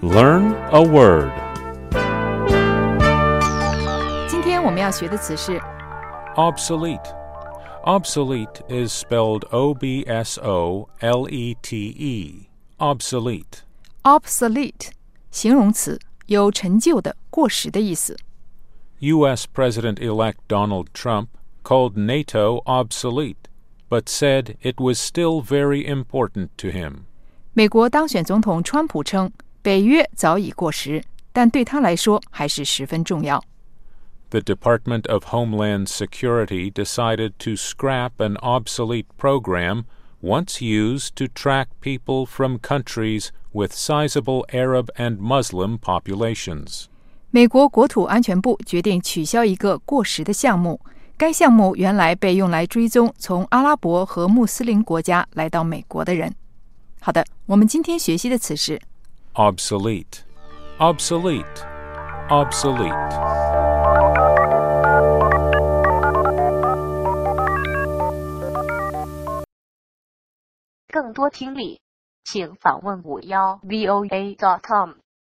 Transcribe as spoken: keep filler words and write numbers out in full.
Learn a word. 今天我们要学的词是 Obsolete. Obsolete is spelled O B S O L E T E. Obsolete. obsolete， 形容词，有陈旧的、过时的意思。 U S President-elect Donald Trump called NATO obsolete, but said it was still very important to him. 美国当选总统川普称，北约早已过时，但对他来说还是十分重要。 The Department of Homeland Security decided to scrap an obsolete program once used to track people from countries with sizable Arab and Muslim populations. 美国国土安全部决定取消一个过时的项目，该项目原来被用来追踪从阿拉伯和穆斯林国家来到美国的人。好的，我们今天学习的词是 Obsolete. Obsolete. Obsolete. 更多听力，请访问五幺 V O A dot com。